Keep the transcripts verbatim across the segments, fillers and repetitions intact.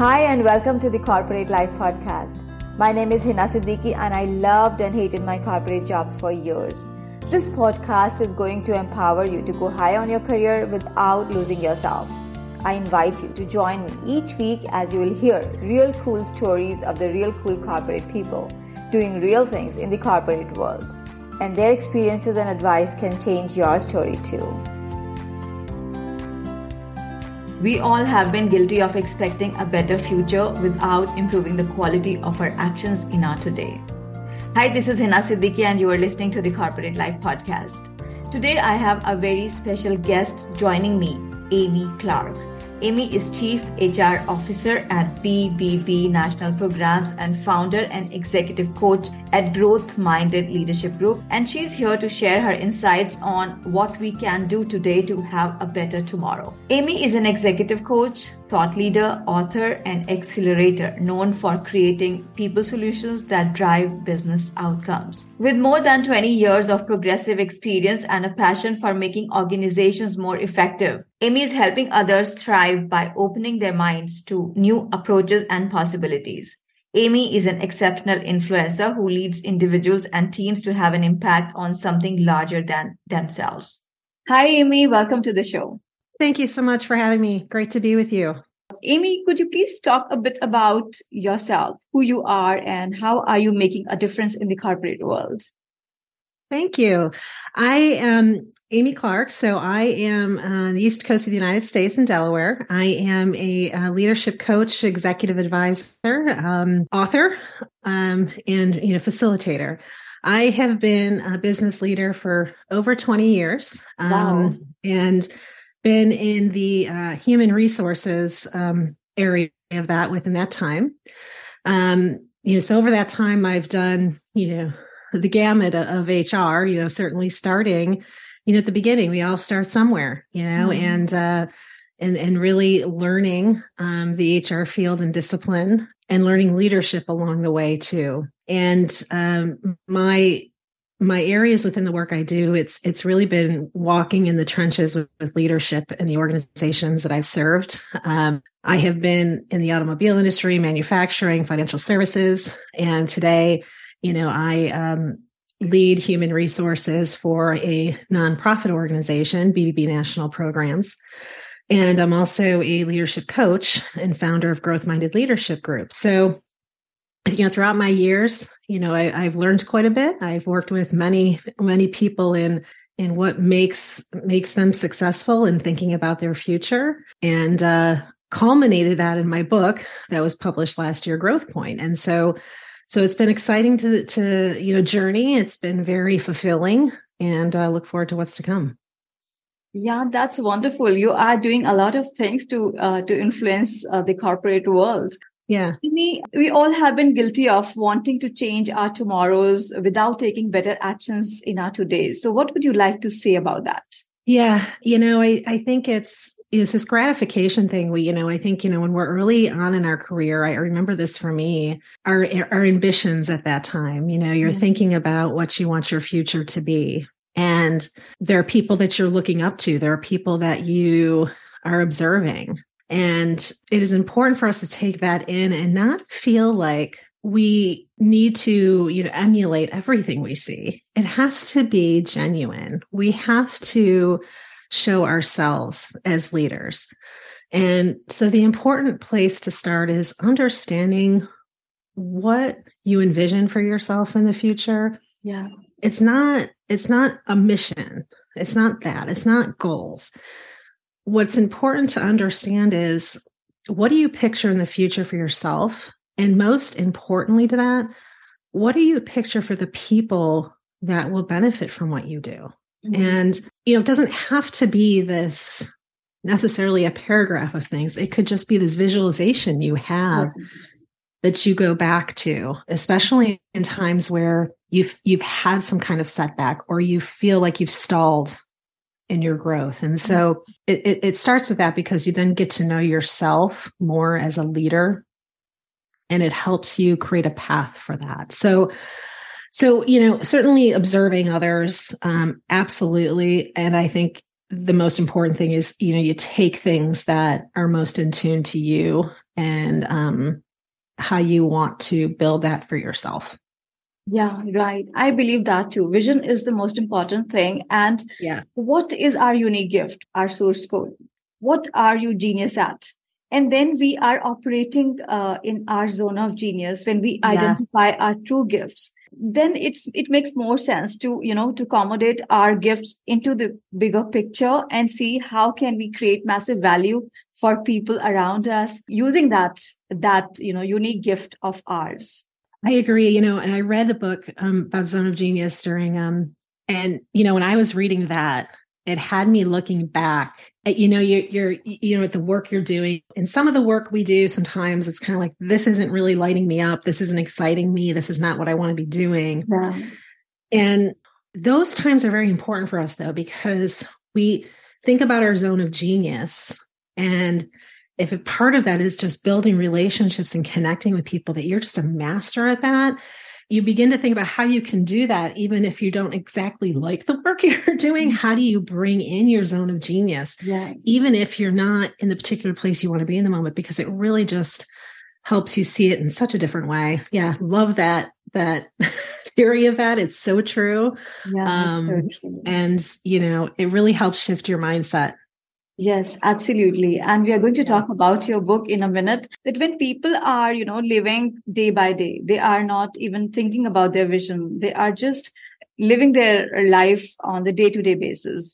Hi and welcome to the Corporate Life Podcast. My name is Hina Siddiqui and I loved and hated my corporate jobs for years. This podcast is going to empower you to go high on your career without losing yourself. I invite you to join me each week as you will hear real cool stories of the real cool corporate people doing real things in the corporate world. And their experiences and advice can change your story too. We all have been guilty of expecting a better future without improving the quality of our actions in our today. Hi, this is Hina Siddiqui and you are listening to the Corporate Life Podcast. Today I have a very special guest joining me, Amy Clark. Amy is Chief H R Officer at B B B National Programs and founder and executive coach at Growth Minded Leadership Group. And she's here to share her insights on what we can do today to have a better tomorrow. Amy is an executive coach, thought leader, author, and accelerator known for creating people solutions that drive business outcomes. With more than twenty years of progressive experience and a passion for making organizations more effective, Amy is helping others thrive by opening their minds to new approaches and possibilities. Amy is an exceptional influencer who leads individuals and teams to have an impact on something larger than themselves. Hi, Amy. Welcome to the show. Thank you so much for having me. Great to be with you. Amy, could you please talk a bit about yourself, who you are, and how are you making a difference in the corporate world? Thank you. I am Amy Clark. So I am on the East Coast of the United States in Delaware. I am a, a leadership coach, executive advisor, um, author, um, and you know, facilitator. I have been a business leader for over twenty years, um, wow. and been in the uh, human resources um, area of that within that time. Um, you know, so over that time, I've done you know. the gamut of H R, you know, certainly starting, you know, at the beginning, we all start somewhere, you know, mm-hmm. and, uh, and, and really learning, um, the H R field and discipline and learning leadership along the way too. And, um, my, my areas within the work I do, it's, it's really been walking in the trenches with, with leadership in the organizations that I've served. Um, I have been in the automobile industry, manufacturing, financial services, and today, You know, I um, lead human resources for a nonprofit organization, B B B National Programs. And I'm also a leadership coach and founder of Growth Minded Leadership Group. So, you know, throughout my years, you know, I, I've learned quite a bit. I've worked with many, many people in in what makes makes them successful in thinking about their future, and uh, culminated that in my book that was published last year, Growth Point. And so. So it's been exciting to, to, you know, journey. It's been very fulfilling, and I uh, look forward to what's to come. Yeah, that's wonderful. You are doing a lot of things to, uh, to influence uh, the corporate world. Yeah. We, we all have been guilty of wanting to change our tomorrows without taking better actions in our todays. So what would you like to say about that? Yeah. You know, I, I think it's, It's this gratification thing. We, you know, I think, you know, when we're early on in our career, I remember this for me, our, our ambitions at that time, you know, you're mm-hmm. thinking about what you want your future to be. And there are people that you're looking up to. There are people that you are observing. And it is important for us to take that in and not feel like we need to, you know, emulate everything we see. It has to be genuine. We have to show ourselves as leaders. And so the important place to start is understanding what you envision for yourself in the future. Yeah. It's not, it's not a mission. It's not that. It's not goals. What's important to understand is, what do you picture in the future for yourself? And most importantly to that, what do you picture for the people that will benefit from what you do? Mm-hmm. And, you know, it doesn't have to be this necessarily a paragraph of things. It could just be this visualization you have mm-hmm. that you go back to, especially in times where you've, you've had some kind of setback or you feel like you've stalled in your growth. And so mm-hmm. it, it, it starts with that, because you then get to know yourself more as a leader, and it helps you create a path for that. So So, you know, certainly observing others, um, absolutely. And I think the most important thing is, you know, you take things that are most in tune to you and um, how you want to build that for yourself. Yeah, right. I believe that too. Vision is the most important thing. And yeah, what is our unique gift, our source code? What are you genius at? And then we are operating uh, in our zone of genius when we Yes. identify our true gifts. Then it's it makes more sense to, you know, to accommodate our gifts into the bigger picture and see how can we create massive value for people around us using that, that, you know, unique gift of ours. I agree. You know, and I read the book um, about Zone of Genius during, um, and, you know, when I was reading that, it had me looking back at, you know, you're, you're, you know, at the work you're doing. And some of the work we do, sometimes it's kind of like, this isn't really lighting me up. This isn't exciting me. This is not what I want to be doing. Yeah. And those times are very important for us, though, because we think about our zone of genius. And if a part of that is just building relationships and connecting with people, that you're just a master at that, you begin to think about how you can do that, even if you don't exactly like the work you're doing. How do you bring in your zone of genius, yes. even if you're not in the particular place you want to be in the moment, because it really just helps you see it in such a different way. Yeah. Love that, that theory of that. It's so true. Yeah, um, so true. And, you know, it really helps shift your mindset. Yes, absolutely. And we are going to talk about your book in a minute, that when people are, you know, living day by day, they are not even thinking about their vision. They are just living their life on the day-to-day basis,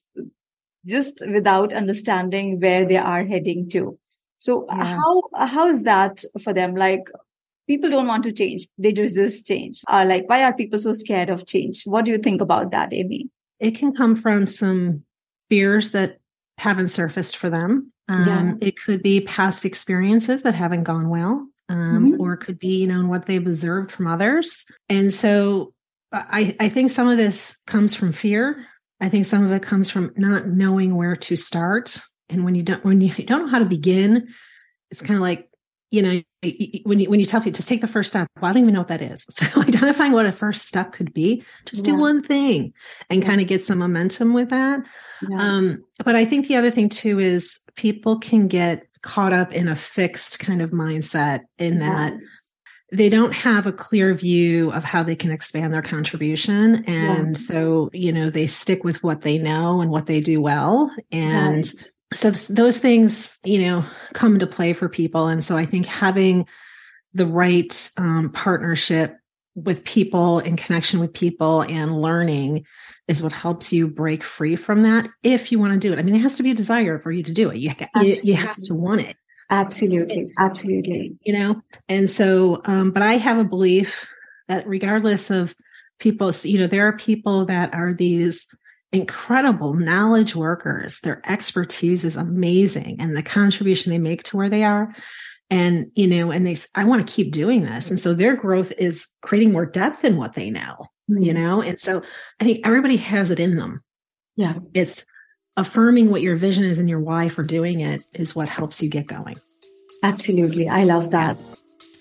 just without understanding where they are heading to. So yeah. how, how is that for them? Like, people don't want to change. They resist change. Uh, like, why are people so scared of change? What do you think about that, Amy? It can come from some fears that haven't surfaced for them. Um, yeah. It could be past experiences that haven't gone well, um, mm-hmm. or it could be, you know, what they've observed from others. And so I, I think some of this comes from fear. I think some of it comes from not knowing where to start. And when you don't, when you don't know how to begin, it's kind of like, you know, when you, when you tell people just take the first step, well, I don't even know what that is. So identifying what a first step could be, just yeah. do one thing and yeah. kind of get some momentum with that. Yeah. Um, but I think the other thing too is people can get caught up in a fixed kind of mindset in that yes. they don't have a clear view of how they can expand their contribution. And yeah. so, you know, they stick with what they know and what they do well. And right. So those things, you know, come into play for people. And so I think having the right um, partnership with people and connection with people and learning is what helps you break free from that if you want to do it. I mean, it has to be a desire for you to do it. You, you, you have to want it. Absolutely. Absolutely. You know, and so, um, but I have a belief that regardless of people, you know, there are people that are these incredible knowledge workers. Their expertise is amazing and the contribution they make to where they are. And, you know, and they, I want to keep doing this. And so their growth is creating more depth in what they know, mm-hmm. you know? And so I think everybody has it in them. Yeah. It's affirming what your vision is and your why for doing it is what helps you get going. Absolutely. I love that. Yeah.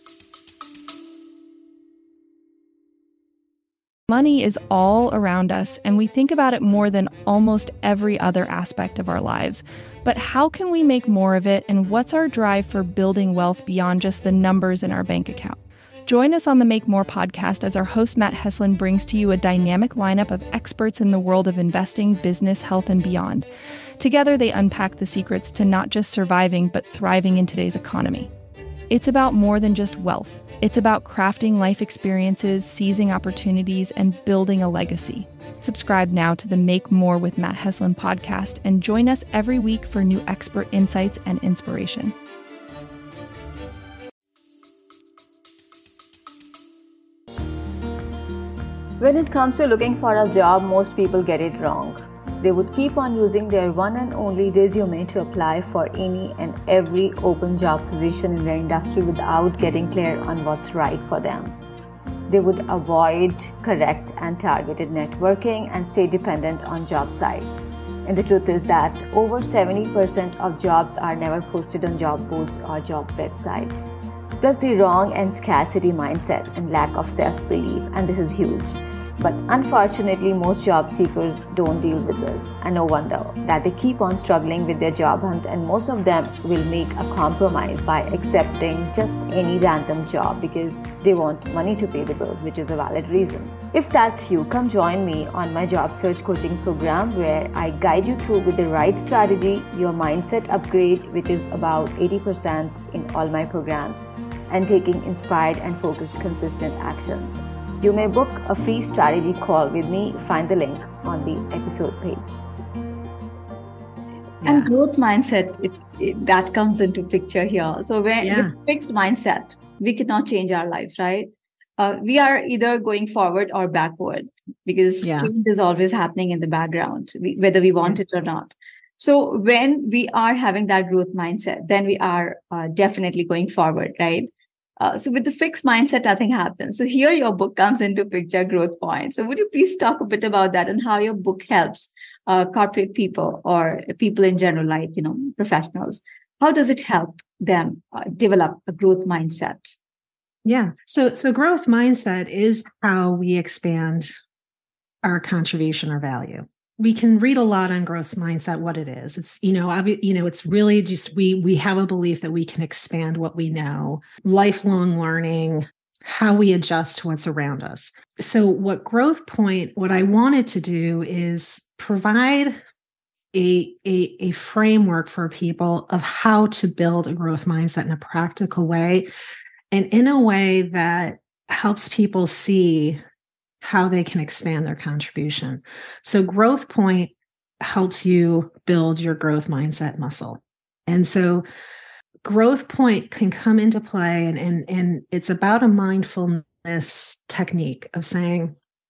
Money is all around us, and we think about it more than almost every other aspect of our lives. But how can we make more of it, and what's our drive for building wealth beyond just the numbers in our bank account? Join us on the Make More podcast as our host Matt Heslin brings to you a dynamic lineup of experts in the world of investing, business, health, and beyond. Together, they unpack the secrets to not just surviving, but thriving in today's economy. It's about more than just wealth. It's about crafting life experiences, seizing opportunities, and building a legacy. Subscribe now to the Make More with Matt Heslin podcast and join us every week for new expert insights and inspiration. When it comes to looking for a job, most people get it wrong. They would keep on using their one and only resume to apply for any and every open job position in their industry without getting clear on what's right for them. They would avoid correct and targeted networking and stay dependent on job sites. And the truth is that over seventy percent of jobs are never posted on job boards or job websites. Plus the wrong and scarcity mindset and lack of self-belief, and this is huge. But unfortunately, most job seekers don't deal with this. And no wonder that they keep on struggling with their job hunt, and most of them will make a compromise by accepting just any random job because they want money to pay the bills, which is a valid reason. If that's you, come join me on my job search coaching program where I guide you through with the right strategy, your mindset upgrade, which is about eighty percent in all my programs, and taking inspired and focused consistent action. You may book a free strategy call with me. Find the link on the episode page. Yeah. And growth mindset, it, it, that comes into picture here. So when yeah. with fixed mindset, we cannot change our life, right? Uh, we are either going forward or backward because yeah. change is always happening in the background, we, whether we want yeah. it or not. So when we are having that growth mindset, then we are uh, definitely going forward, right? Uh, so with the fixed mindset, nothing happens. So here your book comes into picture, Growth Point. So would you please talk a bit about that and how your book helps uh, corporate people or people in general, like, you know, professionals? How does it help them uh, develop a growth mindset? Yeah. So, so growth mindset is how we expand our contribution or value. We can read a lot on growth mindset, what it is. It's, you know, obvi- you know, it's really just, we, we have a belief that we can expand what we know, lifelong learning, how we adjust to what's around us. So what Growth Point, what I wanted to do is provide a, a, a framework for people of how to build a growth mindset in a practical way and in a way that helps people see how they can expand their contribution. So Growth Point helps you build your growth mindset muscle. And so Growth Point can come into play, and, and, and it's about a mindfulness technique of saying,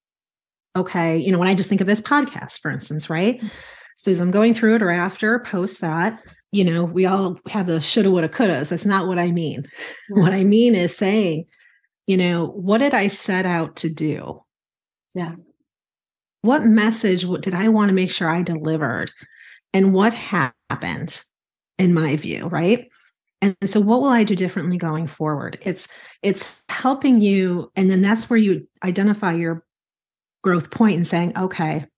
okay, you know, when I just think of this podcast, for instance, right? So as I'm going through it or after, post that, you know, we all have the shoulda, woulda, couldas. That's not what I mean. Mm-hmm. What I mean is saying, you know, what did I set out to do? Yeah. What message what did I want to make sure I delivered? And what happened in my view, right? And so what will I do differently going forward? It's it's helping you. And then that's where you identify your growth point and saying, okay,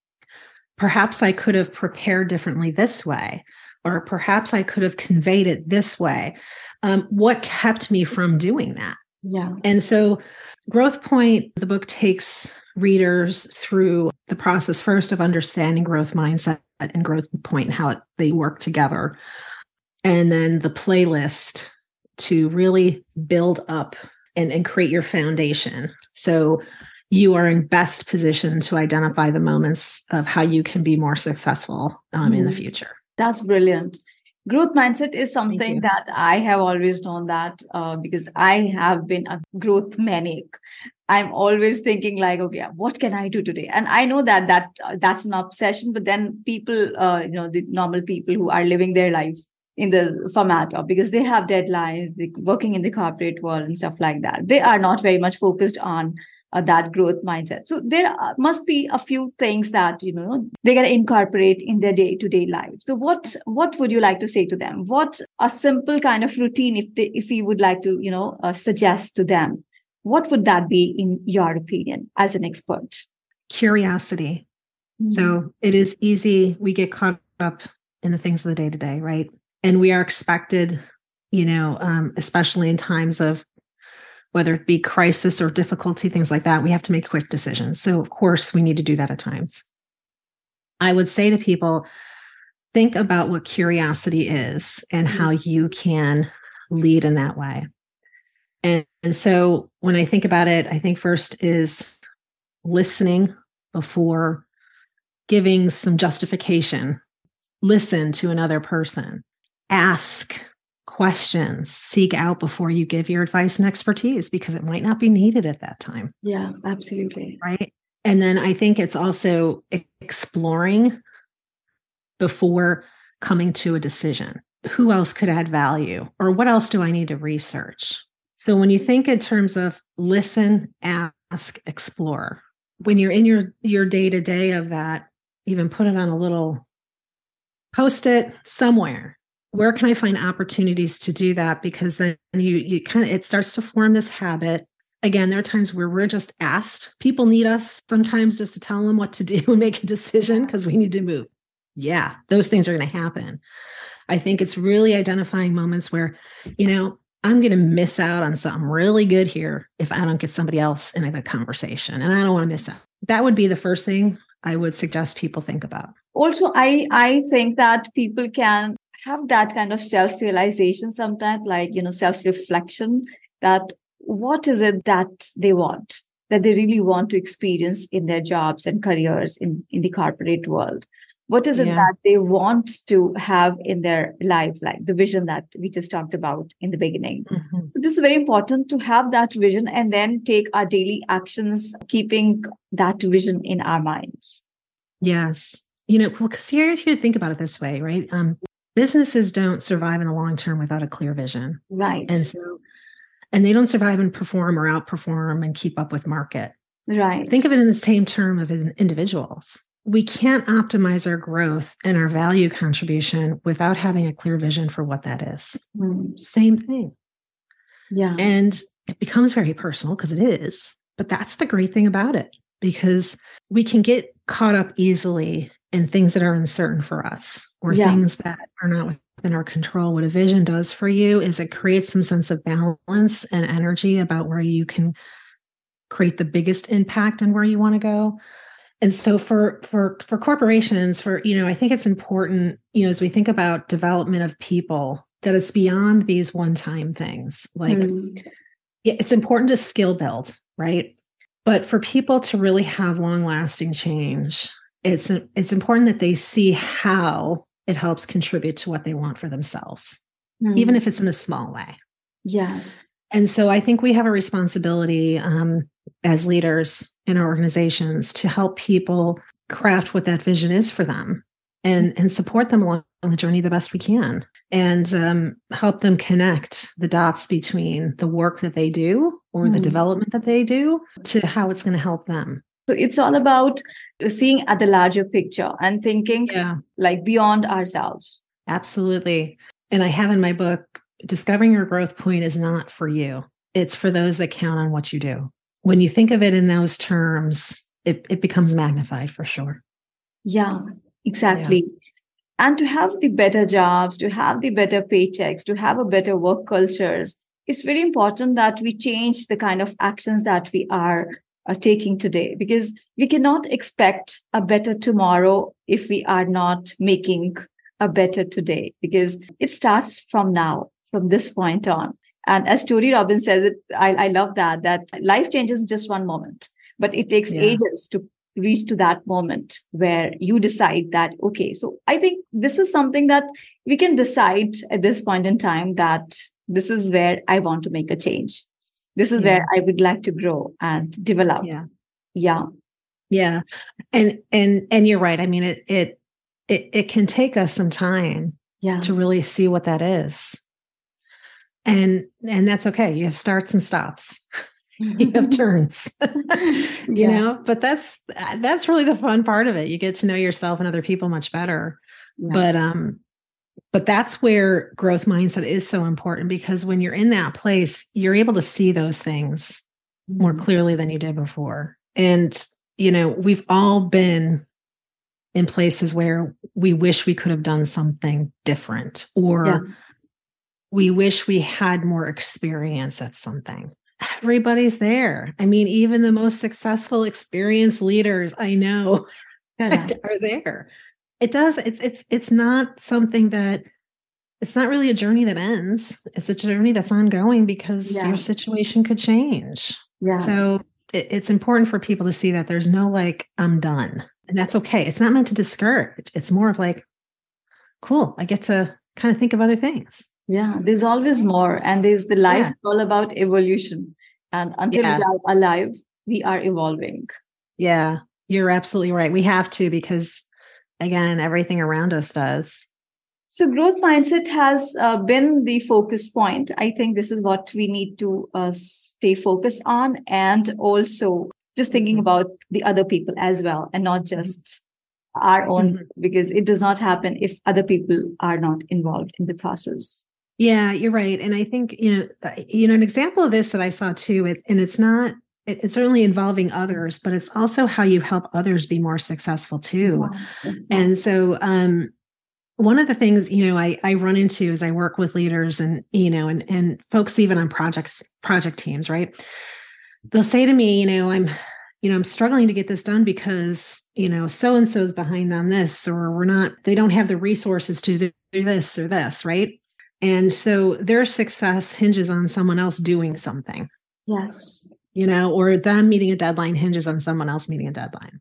perhaps I could have prepared differently this way, or perhaps I could have conveyed it this way. Um, what kept me from doing that? Yeah. And so Growth Point, the book takes readers through the process first of understanding growth mindset and Growth Point and how it, they work together. And then the playlist to really build up and, and create your foundation. So you are in best position to identify the moments of how you can be more successful um, mm. in the future. That's brilliant. Growth mindset is something that I have always known that uh, because I have been a growth maniac. I'm always thinking like, okay, what can I do today? And I know that that uh, that's an obsession, but then people, uh, you know, the normal people who are living their lives in the format of, because they have deadlines, they're working in the corporate world and stuff like that. They are not very much focused on uh, that growth mindset. So there must be a few things that, you know, they can incorporate in their day-to-day life. So what, what would you like to say to them? What a simple kind of routine, if they, if you would like to, you know, uh, suggest to them, what would that be in your opinion as an expert? Curiosity. Mm-hmm. So it is easy. We get caught up in the things of the day-to-day, right? And we are expected, you know, um, especially in times of whether it be crisis or difficulty, things like that, we have to make quick decisions. So of course we need to do that at times. I would say to people, think about what curiosity is and how you can lead in that way. And, and so when I think about it, I think first is listening before giving some justification. Listen to another person. Ask questions, seek out before you give your advice and expertise, because it might not be needed at that time. Yeah, absolutely. Right. And then I think it's also exploring before coming to a decision. Who else could add value? Or what else do I need to research? So when you think in terms of listen, ask, explore, when you're in your, your day-to-day of that, even put it on a little post-it somewhere. Where can I find opportunities to do that? Because then you you kind of, it starts to form this habit. again, there are times where we're just asked. People need us sometimes just to tell them what to do and make a decision because we need to move. Yeah, those things are going to happen. I think it's really identifying moments where, you know, I'm going to miss out on something really good here if I don't get somebody else in a conversation, and I don't want to miss out. That would be the first thing I would suggest people think about. Also, I, I think that people can have that kind of self-realization sometimes, like, you know, self-reflection, that what is it that they want, that they really want to experience in their jobs and careers in, in the corporate world. What is it yeah. that they want to have in their life, like the vision that we just talked about in the beginning? Mm-hmm. So this is very important to have that vision and then take our daily actions, keeping that vision in our minds. Yes. You know, because here, if you think about it this way, right? Um, businesses don't survive in the long term without a clear vision. Right. And so, and they don't survive and perform or outperform and keep up with market. Right. Think of it in the same term of individuals. We can't optimize our growth and our value contribution without having a clear vision for what that is. Mm. Same thing. Yeah. And it becomes very personal because it is, but that's the great thing about it, because we can get caught up easily in things that are uncertain for us or yeah. things that are not within our control. What a vision does for you is it creates some sense of balance and energy about where you can create the biggest impact and where you want to go. And so for, for, for corporations, for, you know, I think it's important, you know, as we think about development of people, that it's beyond these one-time things. Like mm. yeah, it's important to skill build, right? But for people to really have long-lasting change, it's, it's important that they see how it helps contribute to what they want for themselves, mm. even if it's in a small way. Yes. And so I think we have a responsibility um, as leaders in our organizations to help people craft what that vision is for them and, and support them along the journey the best we can, and um, help them connect the dots between the work that they do or mm. the development that they do to how it's going to help them. So it's all about seeing at the larger picture and thinking yeah. like beyond ourselves. Absolutely. And I have in my book, Discovering Your Growth Point is not for you. It's for those that count on what you do. When you think of it in those terms, it, it becomes magnified for sure. Yeah, exactly. Yeah. And to have the better jobs, to have the better paychecks, to have a better work cultures, it's very important that we change the kind of actions that we are uh, taking today, because we cannot expect a better tomorrow if we are not making a better today, because it starts from now, from this point on. And as Tony Robbins says it, I, I love that, that life changes in just one moment, but it takes yeah. ages to reach to that moment where you decide that, okay, so I think this is something that we can decide at this point in time, that this is where I want to make a change. This is yeah. where I would like to grow and develop. Yeah. Yeah. Yeah. And, and, and you're right. I mean, it, it, it, it can take us some time yeah. to really see what that is. And, and that's okay. You have starts and stops. You have turns, you yeah. know, but that's, that's really the fun part of it. You get to know yourself and other people much better. Yeah. But, um, but that's where growth mindset is so important, because when you're in that place, you're able to see those things mm-hmm. more clearly than you did before. And, you know, we've all been in places where we wish we could have done something different, or yeah. we wish we had more experience at something. Everybody's there. I mean, even the most successful, experienced leaders I know yeah. are there. It does. It's, it's, it's not something that, it's not really a journey that ends. It's a journey that's ongoing, because yeah. your situation could change. Yeah. So it, it's important for people to see that there's no like, I'm done. And that's okay. It's not meant to discourage. It's more of like, cool, I get to kind of think of other things. Yeah, there's always more. And there's the life yeah. all about evolution. And until yeah. we are alive, we are evolving. Yeah, you're absolutely right. We have to, because again, everything around us does. So growth mindset has uh, been the focus point. I think this is what we need to uh, stay focused on. And also just thinking mm-hmm. about the other people as well, and not just our own, mm-hmm. because it does not happen if other people are not involved in the process. Yeah, you're right. And I think, you know, uh, you know, an example of this that I saw too, it, and it's not, it, it's certainly involving others, but it's also how you help others be more successful too. Yeah, exactly. And so, um, one of the things, you know, I, I run into as I work with leaders and, you know, and, and folks, even on projects, project teams, right? They'll say to me, you know, I'm, you know, I'm struggling to get this done because, you know, so-and-so's behind on this, or we're not, they don't have the resources to do this or this, right? And so their success hinges on someone else doing something. Yes. You know, or them meeting a deadline hinges on someone else meeting a deadline.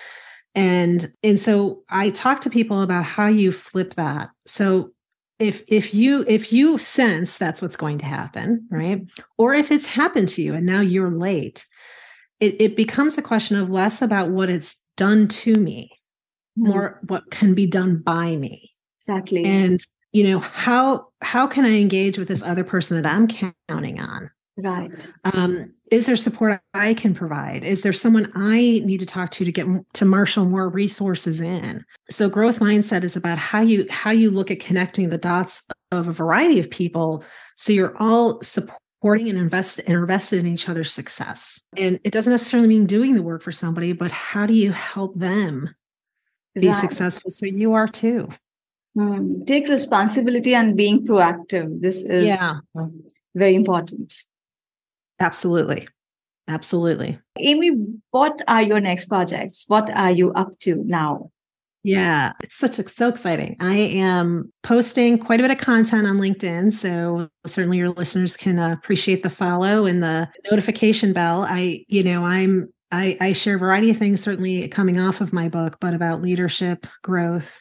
And, and so I talk to people about how you flip that. So if, if you, if you sense that's what's going to happen, right? Or if it's happened to you and now you're late, it, it becomes a question of less about what it's done to me, mm-hmm. more what can be done by me. Exactly. And, you know, how, how can I engage with this other person that I'm counting on? Right. Um, is there support I can provide? Is there someone I need to talk to to get to marshal more resources in? So growth mindset is about how you how you look at connecting the dots of a variety of people, so you're all supporting and invest and invested in each other's success. And it doesn't necessarily mean doing the work for somebody, but how do you help them be Right. successful so you are too? Hmm. Take responsibility and being proactive. This is yeah. very important. Absolutely. Absolutely. Amy, what are your next projects? What are you up to now? Yeah, it's such a, so exciting. I am posting quite a bit of content on LinkedIn, so certainly your listeners can uh, appreciate the follow and the notification bell. I, you know, I'm I, I share a variety of things, certainly coming off of my book, but about leadership, growth.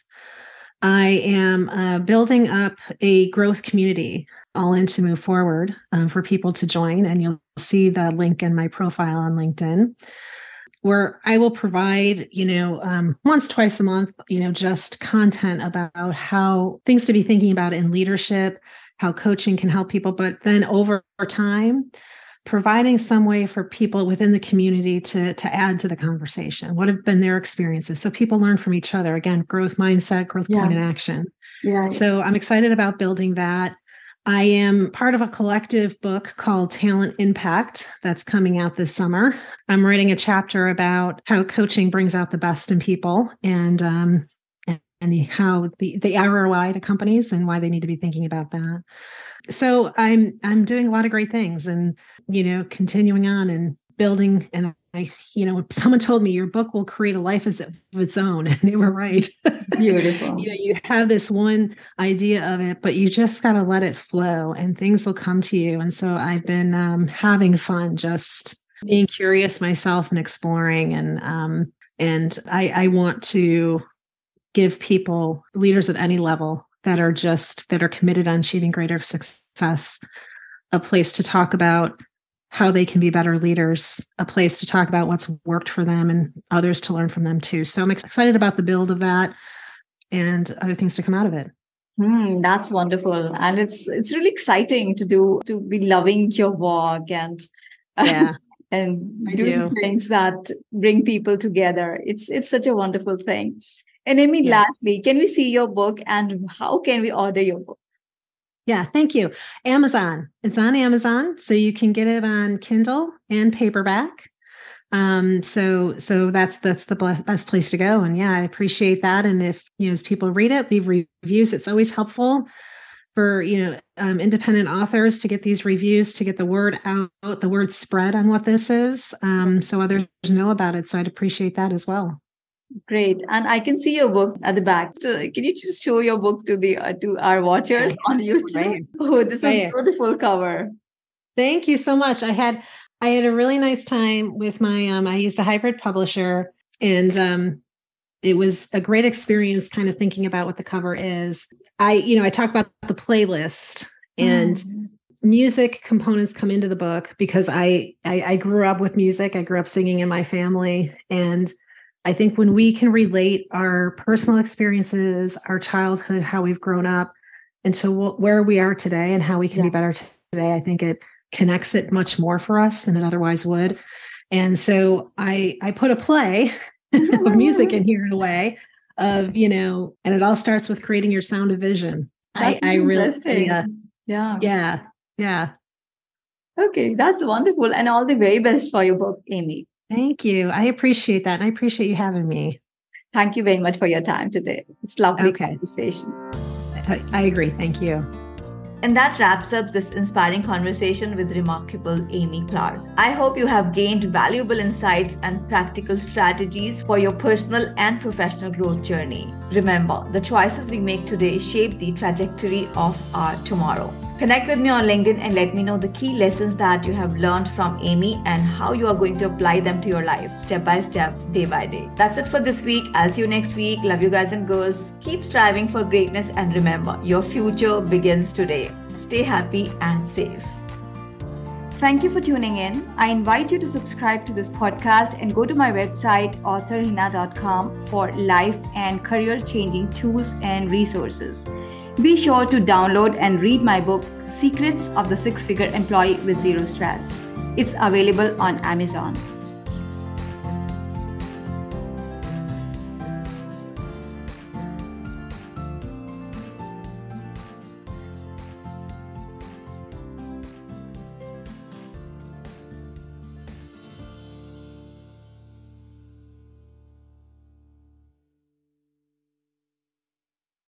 I am uh, building up a growth community, all in to move forward, um, for people to join. And you'll see the link in my profile on LinkedIn, where I will provide, you know, um, once, twice a month, you know, just content about how things to be thinking about in leadership, how coaching can help people. But then over time, providing some way for people within the community to, to add to the conversation. What have been their experiences? So people learn from each other. Again, growth mindset, growth Yeah. point in action. Yeah. So I'm excited about building that. I am part of a collective book called Talent Impact that's coming out this summer. I'm writing a chapter about how coaching brings out the best in people, and um, and, and the, how the, the R O I to companies and why they need to be thinking about that. So I'm I'm doing a lot of great things, and you know, continuing on and building. And I, you know, someone told me your book will create a life of its own, and they were right. Beautiful. You know, you have this one idea of it, but you just got to let it flow, and things will come to you. And so I've been um, having fun, just being curious myself and exploring, and um, and I, I want to give people, leaders at any level that are just that are committed on achieving greater success, a place to talk about how they can be better leaders, a place to talk about what's worked for them and others to learn from them too. So I'm excited about the build of that and other things to come out of it. Mm, that's wonderful. And it's it's really exciting to do, to be loving your work and yeah, and I doing do. things that bring people together. It's it's such a wonderful thing. And Amy, Yeah. lastly, can we see your book and how can we order your book? Yeah, thank you. Amazon. It's on Amazon, so you can get it on Kindle and paperback. Um, so so that's that's the best place to go. And yeah, I appreciate that. And if you know, as people read it, leave reviews. It's always helpful for you know um, independent authors to get these reviews, to get the word out, the word spread on what this is, um, so others know about it. So I'd appreciate that as well. Great. And I can see your book at the back. So can you just show your book to the uh, to our watchers on YouTube? Right. Oh, this is Right. a beautiful cover. Thank you so much. I had I had a really nice time with my um I used a hybrid publisher, and um it was a great experience kind of thinking about what the cover is. I you know, I talk about the playlist, and mm. music components come into the book because I, I I grew up with music. I grew up singing in my family, and I think when we can relate our personal experiences, our childhood, how we've grown up, into wh- where we are today and how we can yeah. be better t- today, I think it connects it much more for us than it otherwise would. And so I I put a play of music in here in a way of, you know, and it all starts with creating your sound of vision. I, I really, uh, Yeah. Yeah. Yeah. Okay, that's wonderful. And all the very best for your book, Amy. Thank you. I appreciate that. And I appreciate you having me. Thank you very much for your time today. It's lovely okay. conversation. I, I agree. Thank you. And that wraps up this inspiring conversation with remarkable Amy Clark. I hope you have gained valuable insights and practical strategies for your personal and professional growth journey. Remember, the choices we make today shape the trajectory of our tomorrow. Connect with me on LinkedIn and let me know the key lessons that you have learned from Amy and how you are going to apply them to your life step by step, day by day. That's it for this week. I'll see you next week. Love you guys and girls. Keep striving for greatness and remember, your future begins today. Stay happy and safe. Thank you for tuning in. I invite you to subscribe to this podcast and go to my website, author hina dot com, for life and career-changing tools and resources. Be sure to download and read my book, Secrets of the Six-Figure Employee with Zero Stress. It's available on Amazon.